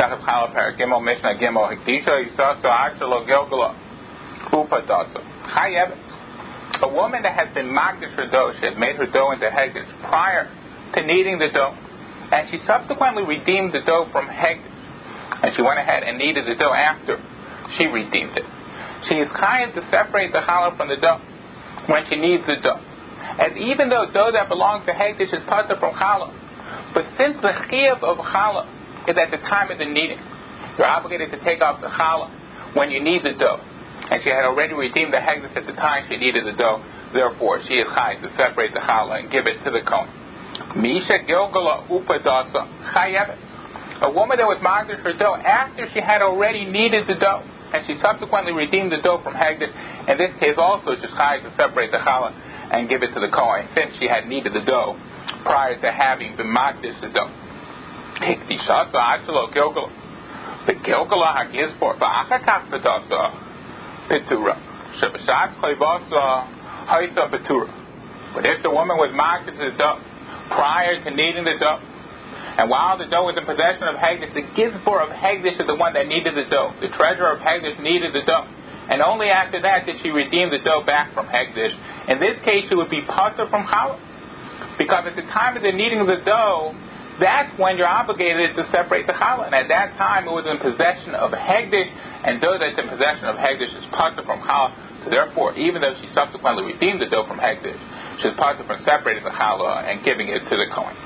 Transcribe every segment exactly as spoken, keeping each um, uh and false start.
Sachat Challah Parak Gimel Mishnah Gimel Hekdisha Yisaso Achalo Gilgala Upadasa Chayevet. A woman that has been magdish her dough, she has made her dough into hegdish prior to kneading the dough, and she subsequently redeemed the dough from hegdish, and she went ahead and kneaded the dough after she redeemed it. She is chayav to separate the challah from the dough when she kneads the dough, as even though dough that belongs to hegdish is patur from challah, but since the chiyuv of challah is at the time of the kneading, you're obligated to take off the challah when you knead the dough, and she had already redeemed the hegdish at the time she kneaded the dough. Therefore, she is chayav to separate the challah and give it to the kohen. Misha gilgala upadasa chayevet. A woman that was magdish her dough after she had already kneaded the dough, and she subsequently redeemed the dough from hegdish. In this case, also she's chayav to separate the challah and give it to the kohen, since she had kneaded the dough prior to having been magdish the dough. Hikdishasa achalo gilgala. The gilgala hagizbor va'achakach pedasa petura. Shebashat chayvasa haisa petura. But if the woman was magdish the dough prior to kneading the dough, and while the dough was in possession of hegdish, the gizbor of hegdish is the one that kneaded the dough. The treasurer of hegdish kneaded the dough, and only after that did she redeem the dough back from hegdish. In this case, she would be patur from challah, because at the time of the kneading of the dough, that's when you're obligated to separate the challah, and at that time it was in possession of hegdish, and dough that's in possession of hegdish is patur from challah. So therefore, even though she subsequently redeemed the dough from hegdish, she's patur from separating the challah and giving it to the kohen.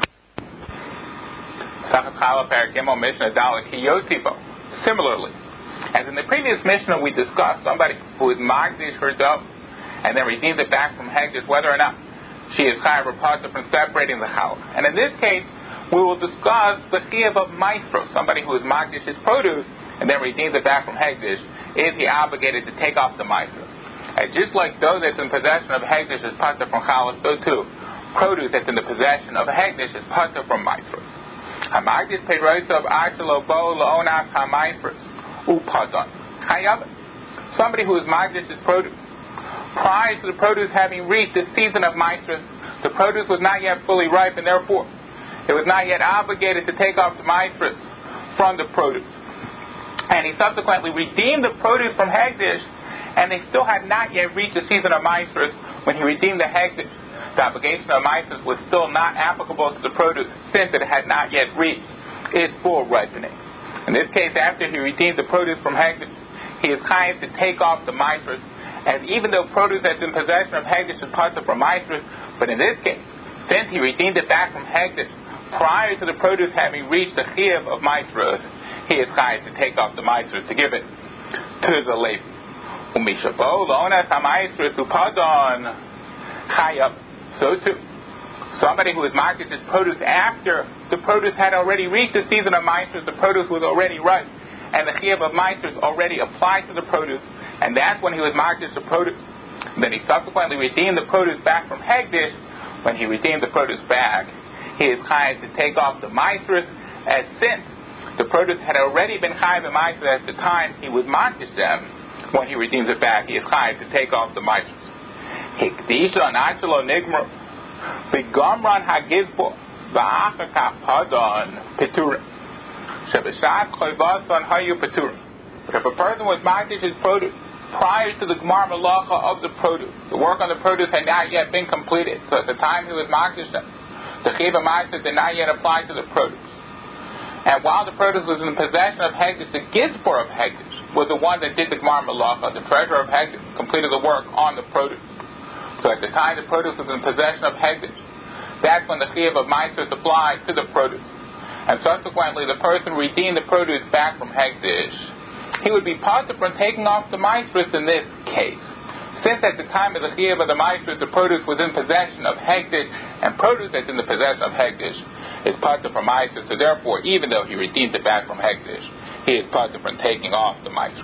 Similarly, as in the previous Mishnah we discussed, somebody who is magdish her dough and then redeemed it back from hegdish, whether or not she is chayav or patur from separating the challah. And in this case, we will discuss the chiyuv of maestro. Somebody who is magdish his produce and then redeems it back from hegdish, is he obligated to take off the maestro? And just like dough that's in possession of hegdish is patur from challah, so too produce that's in the possession of hegdish is patur from maestros. Hamagdish pedrosav achalo bo laonas hamaestros upadon chayav. Somebody who is magdish his produce prior to the produce having reached the season of maestros, the produce was not yet fully ripe, and therefore it was not yet obligated to take off the maestros from the produce. And he subsequently redeemed the produce from hegdish, and they still had not yet reached the season of maestros when he redeemed the hegdish. The obligation of maestros was still not applicable to the produce, since it had not yet reached its full ripening. In this case, after he redeemed the produce from hegdish, he is chayav to take off the maestros, as even though produce that's in possession of hegdish is patur from maestros, but in this case, since he redeemed it back from hegdish prior to the produce having reached the chiyuv of maestros, he is chayav to take off the maestros to give it to the Levi. Umishabo lonas hamaestros upadon chayav. So too, somebody who is magdish his produce after the produce had already reached the season of maestros, the produce was already ripe, and the chiyuv of maestros already applied to the produce, and that's when he was magdish the produce. And then he subsequently redeemed the produce back from hegdish. When he redeemed the produce back, he is chayav to take off the maestros, as since the produce had already been chayav in maestros at the time he was magdish them. When he redeems it back, he is chayav to take off the maestros. Hikdisha nachalo nigmar begamran hagizbo va'achakach padon peturim shebashat chayvasan hayu peturim. If a person was magdish his produce prior to the gemar malacha of the produce, the work on the produce had not yet been completed. So at the time he was magdish them, the chiyuv of maestros did not yet apply to the produce. And while the produce was in the possession of hegdish, the gizbor of hegdish was the one that did the gemar malacha. The treasurer of hegdish completed the work on the produce. So at the time the produce was in possession of hegdish, that's when the chiyuv of maestros applied to the produce. And subsequently, the person redeemed the produce back from hegdish, he would be patur from taking off the maestros in this case. Since at the time of the chiyuv of the maestros, the produce was in possession of hegdish, and produce that's in the possession of hegdish is patur from maestros. So therefore, even though he redeemed it back from hegdish, he is patur from taking off the maestros.